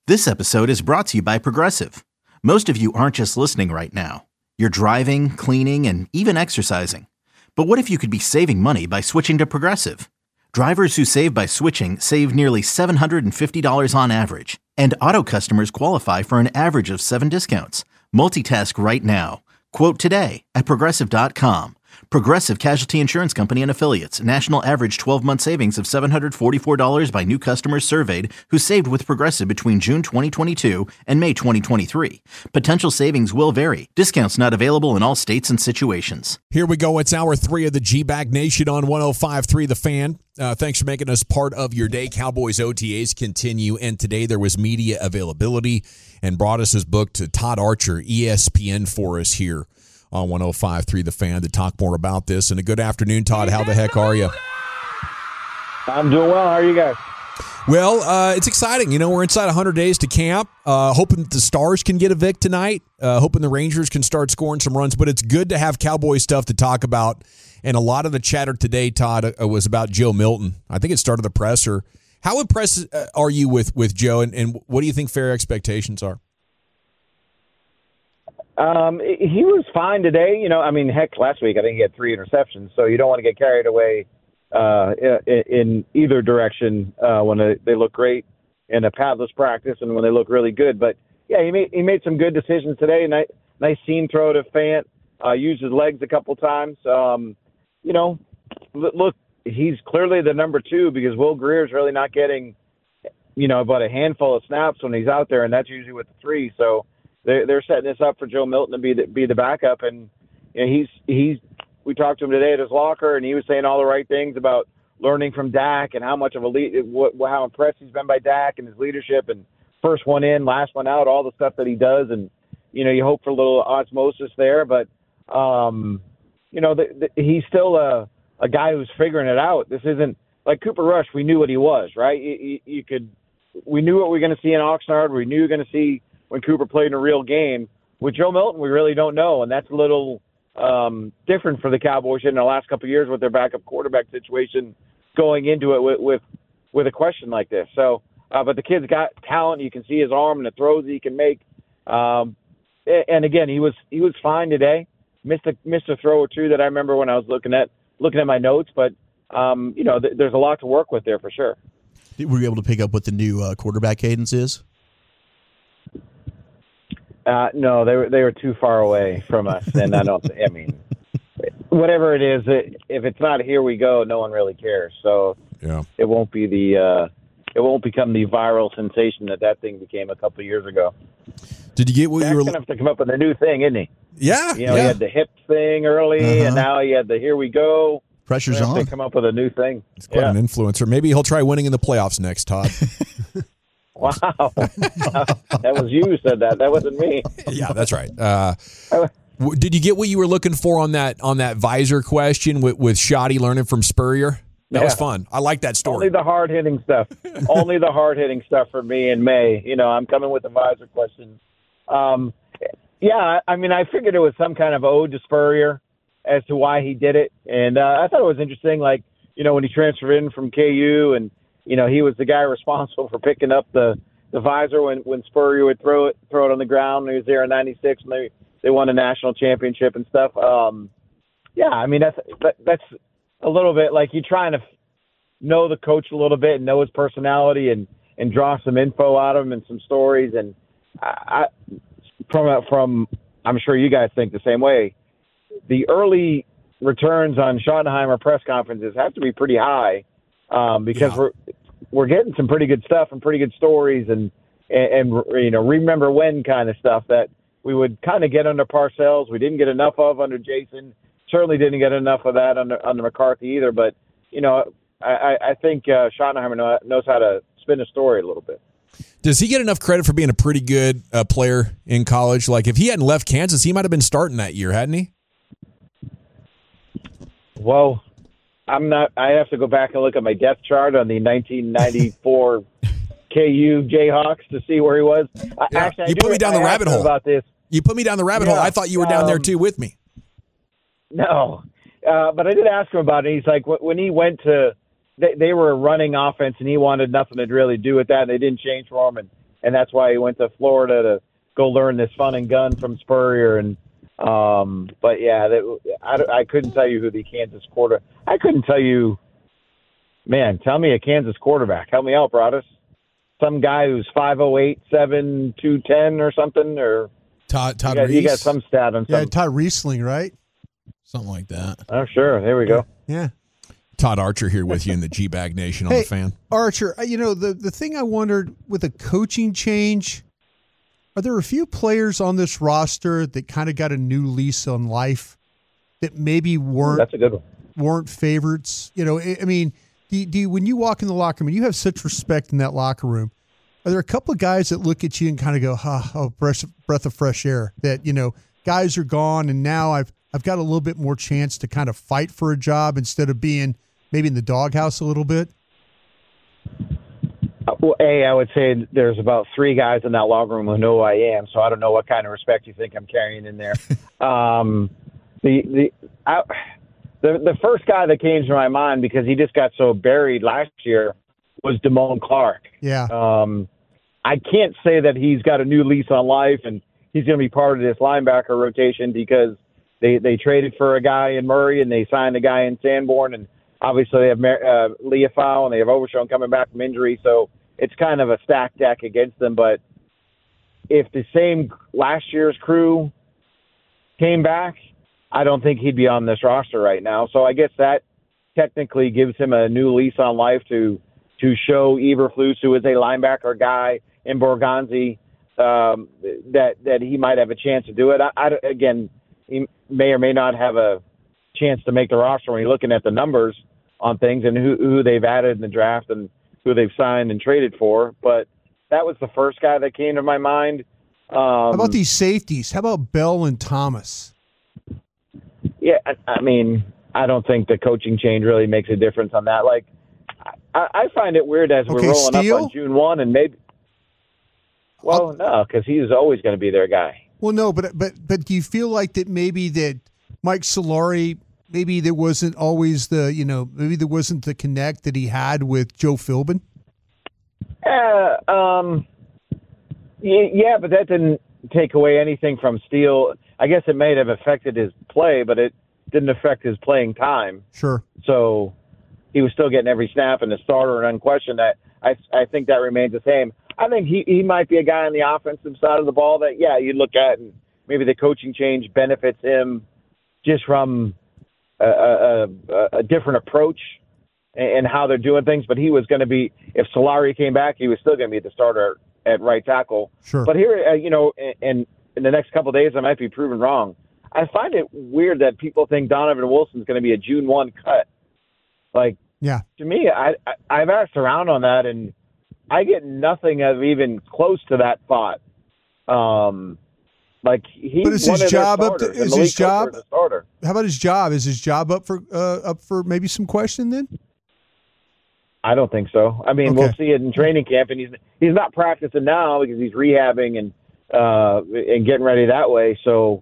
This episode is brought to you by Progressive. Most of you aren't just listening right now. You're driving, cleaning, and even exercising. But what if you could be saving money by switching to Progressive? Drivers who save by switching save nearly $750 on average. And auto customers qualify for an average of 7 discounts. Multitask right now. Quote today at Progressive.com. Progressive Casualty Insurance Company and Affiliates. National average 12-month savings of $744 by new customers surveyed who saved with Progressive between June 2022 and May 2023. Potential savings will vary. Discounts not available in all states and situations. Here we go. It's hour 3 of the G-Bag Nation on 105.3 The Fan. Thanks for making us part of your day. Cowboys OTAs continue, and today there was media availability, and brought us his book to Todd Archer, ESPN, for us here on 105.3 The Fan to talk more about this. And a good afternoon, Todd. How the heck are you? I'm doing well. How are you guys? Well, it's exciting. You know, we're inside 100 days to camp. Hoping that the Stars can get a vic tonight. Hoping the Rangers can start scoring some runs. But it's good to have Cowboy stuff to talk about. And a lot of the chatter today, Todd, was about Joe Milton. I think it started the presser. How impressed are you with Joe, and what do you think fair expectations are? He was fine today. You know, I mean, heck, last week I think he had 3 interceptions, so you don't want to get carried away in either direction when they look great in a padless practice and when they look really good. But yeah, he made some good decisions today. Nice seam throw to Fant. Used his legs a couple times. You know, look, he's clearly the number 2 because Will Greer's really not getting, you know, about a handful of snaps when he's out there, and that's usually with the 3. So they're setting this up for Joe Milton to be the backup, and you know, we talked to him today at his locker, and he was saying all the right things about learning from Dak and how much of how impressed he's been by Dak and his leadership, and first one in, last one out, all the stuff that he does, and you know, you hope for a little osmosis there, but you know, he's still a guy who's figuring it out. This isn't like Cooper Rush. We knew what he was, right? We knew what we were going to see in Oxnard. We knew we were going to see when Cooper played in a real game. With Joe Milton, we really don't know, and that's a little different for the Cowboys in the last couple of years with their backup quarterback situation going into it with a question like this. So, but the kid's got talent. You can see his arm and the throws he can make. And again, he was fine today. Missed a throw or two that I remember when I was looking at my notes, but you know, there's a lot to work with there for sure. Were you able to pick up what the new quarterback cadence is? No, they were too far away from us, and I mean, whatever it is, if it's not here we go, no one really cares. So yeah, it won't be it won't become the viral sensation that thing became a couple of years ago. Did you get what you were? He's gonna have to come up with a new thing, isn't he? Yeah, you know, he had the hip thing early, and now he had the here we go. Pressure's on. To come up with a new thing. He's quite an influencer. Maybe he'll try winning in the playoffs next, Todd. Wow, that was you who said that. That wasn't me. Yeah, that's right. Did you get what you were looking for on that visor question with Shoddy learning from Spurrier? That was fun. I like that story. Only the hard hitting stuff. Only the hard hitting stuff for me in May. You know, I'm coming with the visor questions. Yeah, I mean, I figured it was some kind of ode to Spurrier as to why he did it, and I thought it was interesting. Like, you know, when he transferred in from KU, and you know, he was the guy responsible for picking up the visor when Spurrier would throw it on the ground. He was there in '96 when they won a national championship and stuff. Yeah, I mean, that's a little bit like you trying to know the coach a little bit and know his personality and draw some info out of him and some stories. And from I'm sure you guys think the same way. The early returns on Schottenheimer press conferences have to be pretty high because we're getting some pretty good stuff and pretty good stories and you know, remember when kind of stuff that we would kind of get under Parcells. We didn't get enough of under Jason. Certainly didn't get enough of that under McCarthy either. But you know, I think Schottenheimer knows how to spin a story a little bit. Does he get enough credit for being a pretty good player in college? Like, if he hadn't left Kansas, he might have been starting that year, hadn't he? Well, I'm not. I have to go back and look at my depth chart on the 1994 KU Jayhawks to see where he was. Actually, you put me down the rabbit hole about this. You put me down the rabbit hole. I thought you were down there too with me. No, but I did ask him about it. He's like, when he went to, they were a running offense, and he wanted nothing to really do with that. And they didn't change for him, and that's why he went to Florida to go learn this fun and gun from Spurrier. And but yeah, I couldn't tell you who the Kansas quarter. I couldn't tell you. Man, tell me a Kansas quarterback. Help me out, Broadus. Some guy who's 5'08", 7, 210 or something, or Todd Reese. You got some stat on something. Yeah, Todd Riesling, right? Something like that. Oh, sure. There we go. Yeah. Todd Archer here with you in the G-Bag Nation on Hey, the Fan. Archer, the thing I wondered with a coaching change, are there a few players on this roster that kind of got a new lease on life that maybe That's a good one. weren't favorites? I mean, do you, when you walk in the locker room, you have such respect in that locker room. Are there a couple of guys that look at you and kind of go, breath of fresh air, that, guys are gone and now I've got a little bit more chance to kind of fight for a job instead of being maybe in the doghouse a little bit? Well, I would say there's about 3 guys in that locker room who know who I am, so I don't know what kind of respect you think I'm carrying in there. The first guy that came to my mind, because he just got so buried last year, was Damone Clark. Yeah. I can't say that he's got a new lease on life and he's going to be part of this linebacker rotation, because they traded for a guy in Murray and they signed a guy in Sanborn, and obviously they have Leafau and they have Overshown coming back from injury, so it's kind of a stacked deck against them. But if the same last year's crew came back, I don't think he'd be on this roster right now. So I guess that technically gives him a new lease on life to show Eberflus, who is a linebacker guy, in Borgonzi, that he might have a chance to do it. Again, he may or may not have a chance to make the roster when you're looking at the numbers on things and who they've added in the draft and who they've signed and traded for. But that was the first guy that came to my mind. How about these safeties? How about Bell and Thomas? Yeah, I mean, I don't think the coaching change really makes a difference on that. Like, I find it weird as we're rolling Steele? up on June 1 and maybe – well, no, because he's always going to be their guy. Well, no, but do you feel like that maybe that Mike Solari, maybe there wasn't always maybe there wasn't the connect that he had with Joe Philbin? Yeah, but that didn't take away anything from Steele. I guess it may have affected his play, but it didn't affect his playing time. Sure. So he was still getting every snap and the starter and unquestioned. That I think that remains the same. I think he might be a guy on the offensive side of the ball that, yeah, you look at and maybe the coaching change benefits him just from a different approach and how they're doing things. But he was going to be, if Solari came back, he was still going to be the starter at right tackle. Sure. But here, in the next couple of days, I might be proven wrong. I find it weird that people think Donovan Wilson's going to be a June 1 cut. Like, yeah. To me, I've asked around on that, and I get nothing of even close to that thought. Like, he's but is one his of job their up to, starters, is and his Malik job Hooker is a starter. How about his job? Is his job up for maybe some question then? I don't think so. I mean, Okay. We'll see it in training camp, and he's not practicing now because he's rehabbing and getting ready that way. So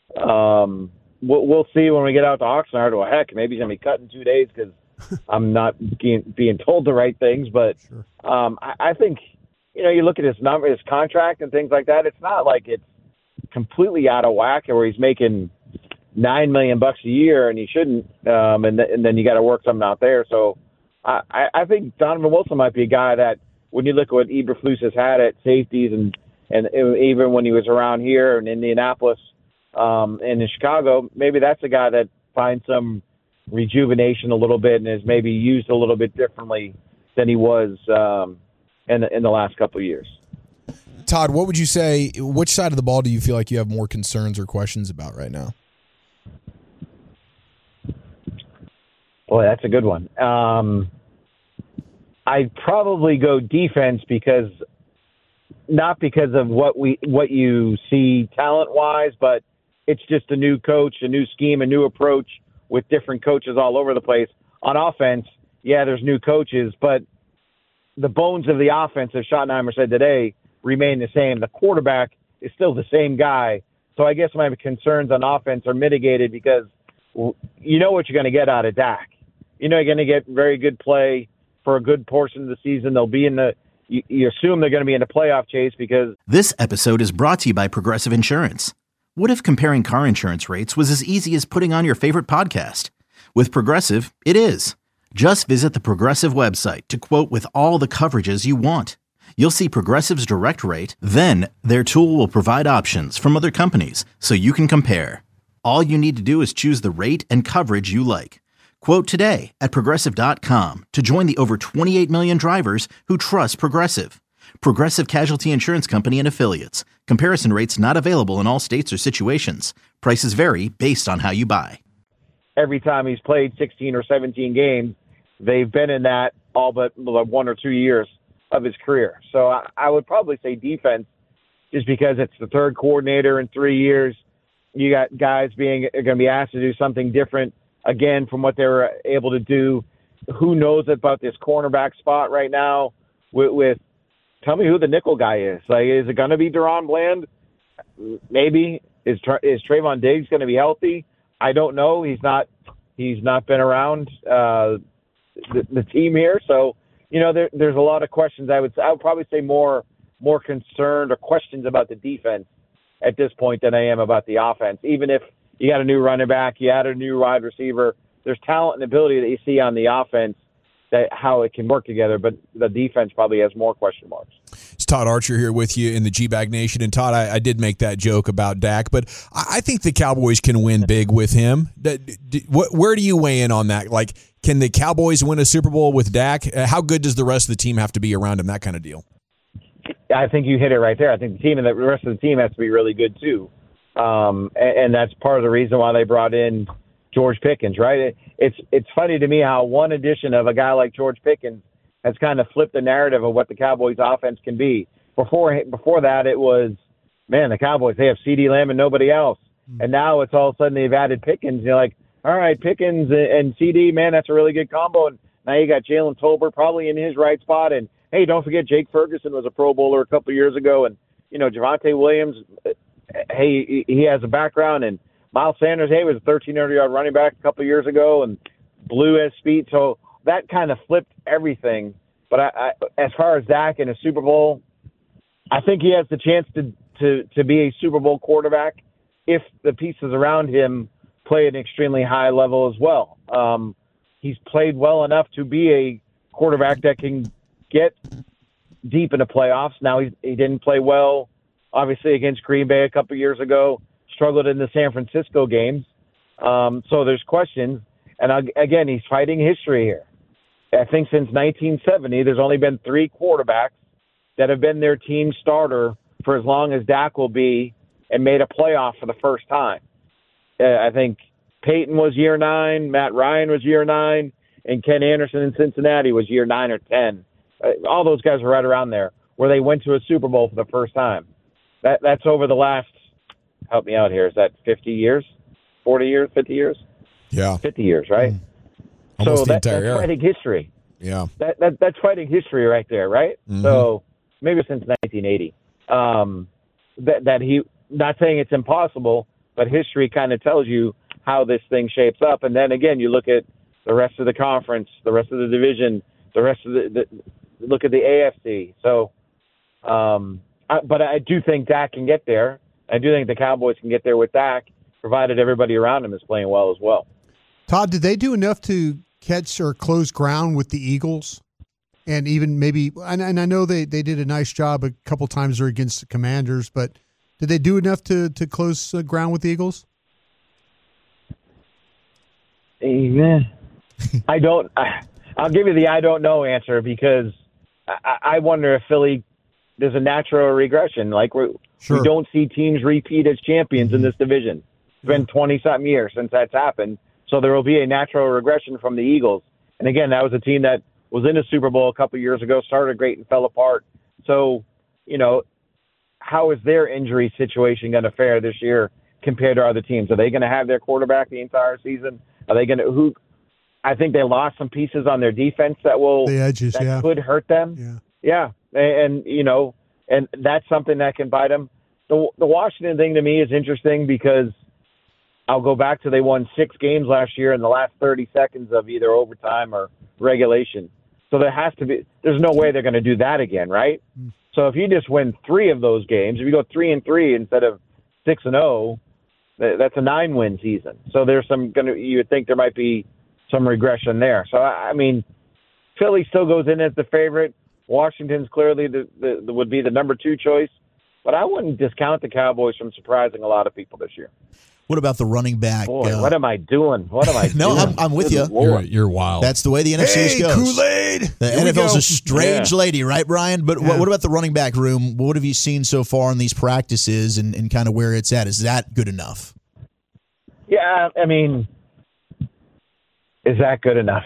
we'll see when we get out to Oxnard. Well, heck, maybe he's gonna be cut in 2 days because I'm not being told the right things. But Sure. I think you look at his number, his contract, and things like that. It's not like it's completely out of whack, where he's making $9 million a year and he shouldn't. And then you got to work something out there. So. I think Donovan Wilson might be a guy that, when you look at what Eberflus has had at safeties and even when he was around here in Indianapolis and in Chicago, maybe that's a guy that finds some rejuvenation a little bit and is maybe used a little bit differently than he was in the last couple of years. Todd, what would you say, which side of the ball do you feel like you have more concerns or questions about right now? Boy, that's a good one. I'd probably go defense not because of what you see talent-wise, but it's just a new coach, a new scheme, a new approach with different coaches all over the place. On offense, yeah, there's new coaches, but the bones of the offense, as Schottenheimer said today, remain the same. The quarterback is still the same guy. So I guess my concerns on offense are mitigated because you know what you're going to get out of Dak. You're going to get very good play for a good portion of the season. They'll be in the you assume they're going to be in the playoff chase because This episode is brought to you by Progressive Insurance. What if comparing car insurance rates was as easy as putting on your favorite podcast? With Progressive, it is. Just visit the Progressive website to quote with all the coverages you want. You'll see Progressive's direct rate, then their tool will provide options from other companies so you can compare. All you need to do is choose the rate and coverage you like. Quote today at Progressive.com to join the over 28 million drivers who trust Progressive. Progressive Casualty Insurance Company and Affiliates. Comparison rates not available in all states or situations. Prices vary based on how you buy. every time he's played 16 or 17 games, they've been in that all but 1 or 2 years of his career. So I would probably say defense, just because it's the third coordinator in 3 years. You got guys going to be asked to do something different again from what they were able to do. Who knows about this cornerback spot right now? With tell me who the nickel guy is. Like, is it going to be Deron Bland? Maybe. Is Trayvon Diggs going to be healthy? I don't know. He's not been around the team here, so there's a lot of questions. I would probably say more concerned or questions about the defense at this point than I am about the offense. Even if you got a new running back, you add a new wide receiver, there's talent and ability that you see on the offense, that how it can work together, but the defense probably has more question marks. It's Todd Archer here with you in the G-Bag Nation. And Todd, I did make that joke about Dak, but I think the Cowboys can win big with him. Where do you weigh in on that? Like, can the Cowboys win a Super Bowl with Dak? How good does the rest of the team have to be around him, that kind of deal? I think you hit it right there. I think the team and the rest of the team has to be really good too. And that's part of the reason why they brought in George Pickens, right? It's funny to me how one addition of a guy like George Pickens has kind of flipped the narrative of what the Cowboys offense can be. Before that, it was, man, the Cowboys, they have CeeDee Lamb and nobody else. And now it's all of a sudden they've added Pickens. You're like, all right, Pickens and CeeDee, man, that's a really good combo. And now you got Jalen Tolbert probably in his right spot. And, hey, don't forget Jake Ferguson was a Pro Bowler a couple of years ago. And, Javonte Williams, hey, he has a background. And Miles Sanders, hey, was a 1,300-yard running back a couple of years ago and blew his speed. So that kind of flipped everything. But as far as Dak in a Super Bowl, I think he has the chance to be a Super Bowl quarterback if the pieces around him play at an extremely high level as well. He's played well enough to be a quarterback that can get deep in the playoffs. Now he didn't play well, obviously, against Green Bay a couple years ago, struggled in the San Francisco games. So there's questions. And again, he's fighting history here. I think since 1970, there's only been 3 quarterbacks that have been their team starter for as long as Dak will be and made a playoff for the first time. I think Peyton was year 9, Matt Ryan was year 9, and Ken Anderson in Cincinnati was year 9 or 10. All those guys are right around there where they went to a Super Bowl for the first time. That's over the last, help me out here, is that 50 years, 40 years, 50 years? Yeah. 50 years, right? Almost so the entire that's era. fighting history. Yeah. That's fighting history right there, right? Mm-hmm. So maybe since 1980. That he, not saying it's impossible, but history kind of tells you how this thing shapes up. And then again, you look at the rest of the conference, the rest of the division, the rest of look at the AFC. So, but I do think Dak can get there. I do think the Cowboys can get there with Dak, provided everybody around him is playing well as well. Todd, did they do enough to catch or close ground with the Eagles? And even maybe, and I know they did a nice job a couple times there against the Commanders, but did they do enough to close ground with the Eagles? Amen. I'll give you the I don't know answer because I wonder if Philly, there's a natural regression. Like we don't see teams repeat as champions in this division. It's been 20-something years since that's happened. So there will be a natural regression from the Eagles. And again, that was a team that was in a Super Bowl a couple years ago, started great and fell apart. So, how is their injury situation going to fare this year compared to other teams? Are they going to have their quarterback the entire season? Are they going to I think they lost some pieces on their defense that could hurt them. Yeah. And and that's something that can bite them. The Washington thing to me is interesting because I'll go back to they won 6 games last year in the last 30 seconds of either overtime or regulation. So there's no way they're going to do that again, right? So if you just win 3 of those games, if you go 3-3 instead of 6-0, that's a 9-win season. So there's you would think there might be some regression there. So I mean, Philly still goes in as the favorite. Washington's clearly would be the number 2 choice, but I wouldn't discount the Cowboys from surprising a lot of people this year. What about the running back? Boy, what am I doing? No, I'm with you. You're wild. That's the way the NFC goes. Kool-Aid. The NFL's a strange lady, right, Brian? But what about the running back room? What have you seen so far in these practices and kind of where it's at? Is that good enough? Yeah, I mean, is that good enough?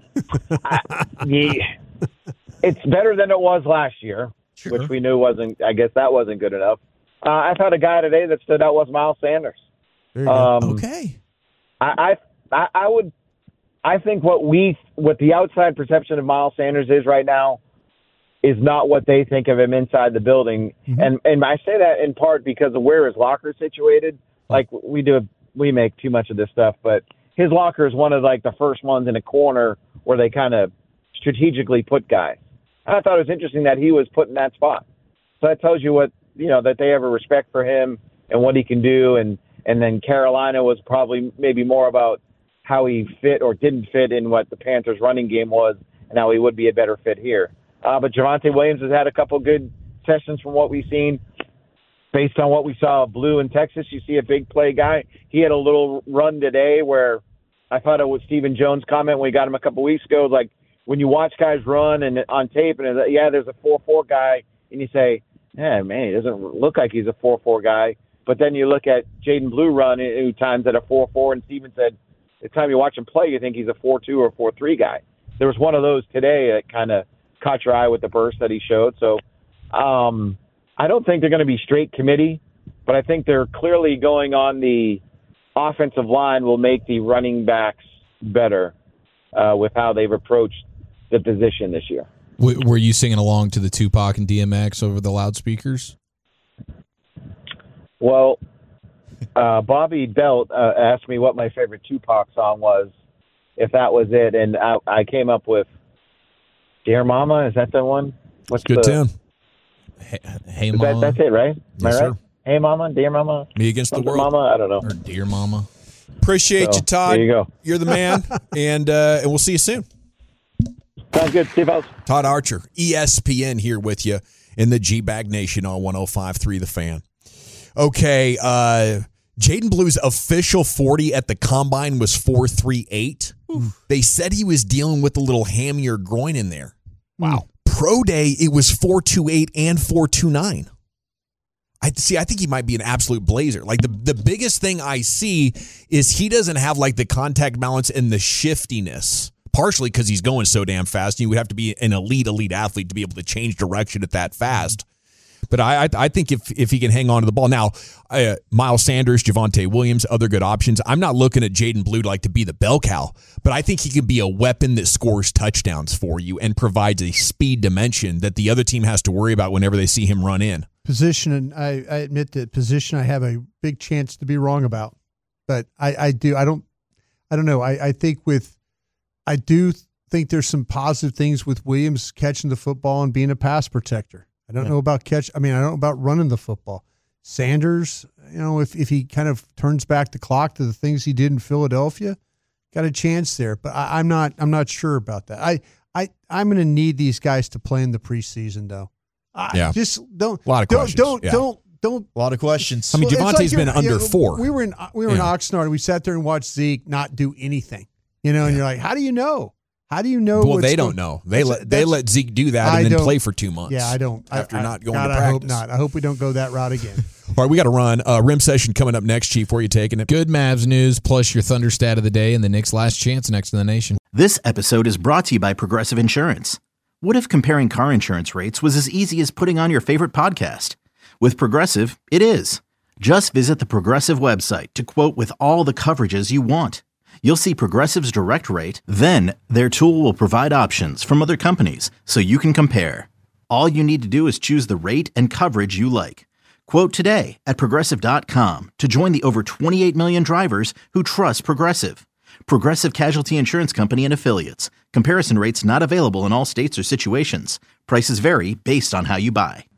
It's better than it was last year, which we knew wasn't. I guess that wasn't good enough. I thought a guy today that stood out was Miles Sanders. Okay. I think what the outside perception of Miles Sanders is right now is not what they think of him inside the building. Mm-hmm. And I say that in part because of where his locker is situated. Like we make too much of this stuff, but his locker is one of like the first ones in a corner where they kind of strategically put guys. And I thought it was interesting that he was put in that spot. So that tells you that they have a respect for him and what he can do. And then Carolina was probably maybe more about how he fit or didn't fit in what the Panthers' running game was and how he would be a better fit here. But Javonte Williams has had a couple good sessions from what we've seen. Based on what we saw of Blue in Texas, you see a big play guy. He had a little run today where I thought it was Stephen Jones' comment when we got him a couple weeks ago, like when you watch guys run and on tape and there's a 4.4 guy, and you say, yeah, man, he doesn't look like he's a 4.4 guy. But then you look at Jaden Blue run, who times at a 4.4, and Steven said, the time you watch him play, you think he's a 4.2 or 4.3 guy. There was one of those today that kind of caught your eye with the burst that he showed. So I don't think they're going to be straight committee, but I think they're clearly going on the offensive line will make the running backs better with how they've approached the position this year. Were you singing along to the Tupac and DMX over the loudspeakers? Well, Bobby Belt asked me what my favorite Tupac song was, if that was it, and I came up with Dear Mama. Is that the one? What's good, Tim? Hey Mama. That's it, right? Am yes, I right? Sir. Hey Mama, Dear Mama. Me Against the World. Mama, I don't know. Or Dear Mama. Appreciate you, Todd. There you go. You're the man, and we'll see you soon. Sounds good. See you, folks. Todd Archer, ESPN, here with you in the G-Bag Nation on 105.3 The Fan. Okay, Jaden Blue's official 40 at the Combine was 4.38. They said he was dealing with a little hammy or groin in there. Wow. Pro Day, it was 4.28 and 4.29. I think he might be an absolute blazer. Like the biggest thing I see is he doesn't have like the contact balance and the shiftiness. Partially because he's going so damn fast. You would have to be an elite athlete to be able to change direction at that fast. But I think if he can hang on to the ball. Now, Miles Sanders, Javonte Williams, other good options. I'm not looking at Jaden Blue to be the bell cow, but I think he could be a weapon that scores touchdowns for you and provides a speed dimension that the other team has to worry about whenever they see him run in. Position, and I admit that position I have a big chance to be wrong about. But I don't know. I do think there's some positive things with Williams catching the football and being a pass protector. I don't know about I don't know about running the football. Sanders, if he kind of turns back the clock to the things he did in Philadelphia, got a chance there. But I'm not sure about that. I'm going to need these guys to play in the preseason, though. Just don't. A lot of questions. Don't. A lot of questions. I mean, Javonte's been under 4. We were in Oxnard. And we sat there and watched Zeke not do anything. And you're like, how do you know? How do you know? Well, they don't know. They let Zeke do that and then play for 2 months. Yeah, I don't. After not going to practice. I hope not. I hope we don't go that route again. All right, we got to run. Rim session coming up next, Chief. Where are you taking it? Good Mavs news plus your Thunder stat of the day and the Knicks' last chance next in the nation. This episode is brought to you by Progressive Insurance. What if comparing car insurance rates was as easy as putting on your favorite podcast? With Progressive, it is. Just visit the Progressive website to quote with all the coverages you want. You'll see Progressive's direct rate, then their tool will provide options from other companies so you can compare. All you need to do is choose the rate and coverage you like. Quote today at Progressive.com to join the over 28 million drivers who trust Progressive. Progressive Casualty Insurance Company and Affiliates. Comparison rates not available in all states or situations. Prices vary based on how you buy.